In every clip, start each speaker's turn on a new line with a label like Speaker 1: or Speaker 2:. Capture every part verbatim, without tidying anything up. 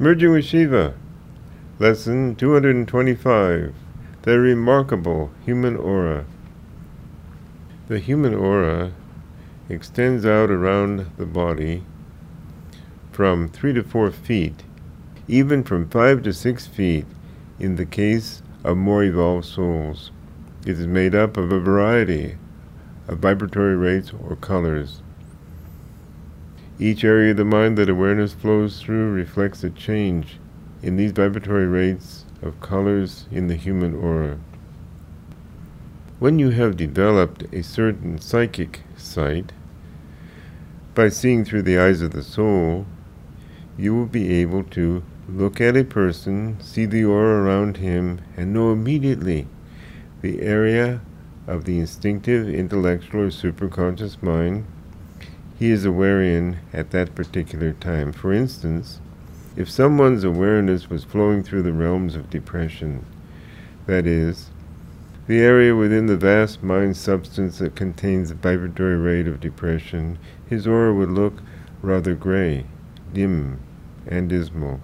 Speaker 1: Merging with Shiva. Lesson two hundred twenty-five. The remarkable human aura. The human aura extends out around the body from three to four feet, even from five to six feet in the case of more evolved souls. It is made up of a variety of vibratory rates or colors. Each area of the mind that awareness flows through reflects a change in these vibratory rates of colors in the human aura. When you have developed a certain psychic sight, by seeing through the eyes of the soul, you will be able to look at a person, see the aura around him, and know immediately the area of the instinctive, intellectual, or superconscious mind he is aware in at that particular time. For instance, if someone's awareness was flowing through the realms of depression, that is, the area within the vast mind substance that contains the vibratory rate of depression, his aura would look rather gray, dim, and dismal.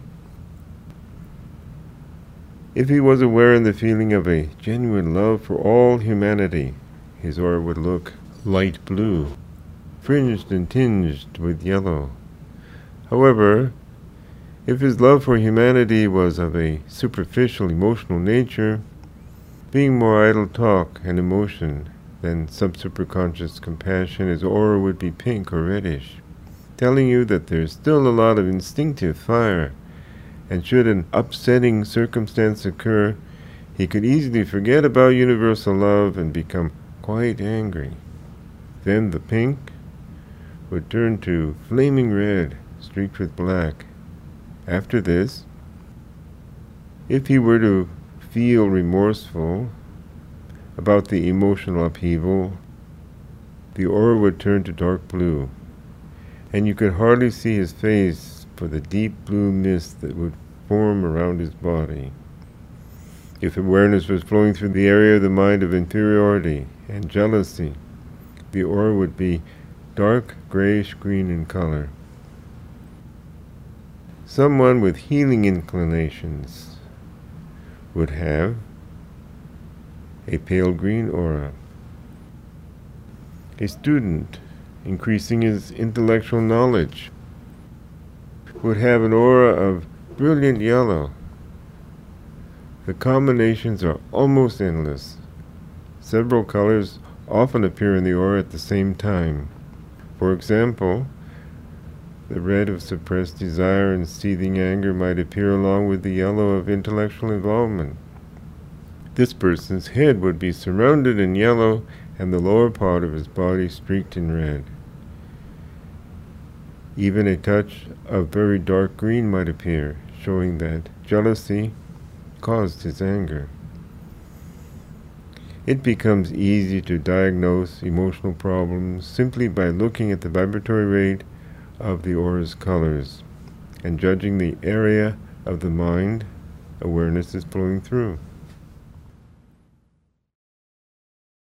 Speaker 1: If he was aware in the feeling of a genuine love for all humanity, his aura would look light blue, fringed and tinged with yellow. However, if his love for humanity was of a superficial emotional nature, being more idle talk and emotion than sub-superconscious compassion, his aura would be pink or reddish, telling you that there's still a lot of instinctive fire, and should an upsetting circumstance occur, he could easily forget about universal love and become quite angry. Then the pink would turn to flaming red, streaked with black. After this, if he were to feel remorseful about the emotional upheaval, the aura would turn to dark blue, and you could hardly see his face for the deep blue mist that would form around his body. If awareness was flowing through the area of the mind of inferiority and jealousy, the aura would be dark grayish-green in color. Someone with healing inclinations would have a pale green aura. A student increasing his intellectual knowledge would have an aura of brilliant yellow. The combinations are almost endless. Several colors often appear in the aura at the same time. For example, the red of suppressed desire and seething anger might appear along with the yellow of intellectual involvement. This person's head would be surrounded in yellow and the lower part of his body streaked in red. Even a touch of very dark green might appear, showing that jealousy caused his anger. It becomes easy to diagnose emotional problems simply by looking at the vibratory rate of the aura's colors and judging the area of the mind awareness is flowing through.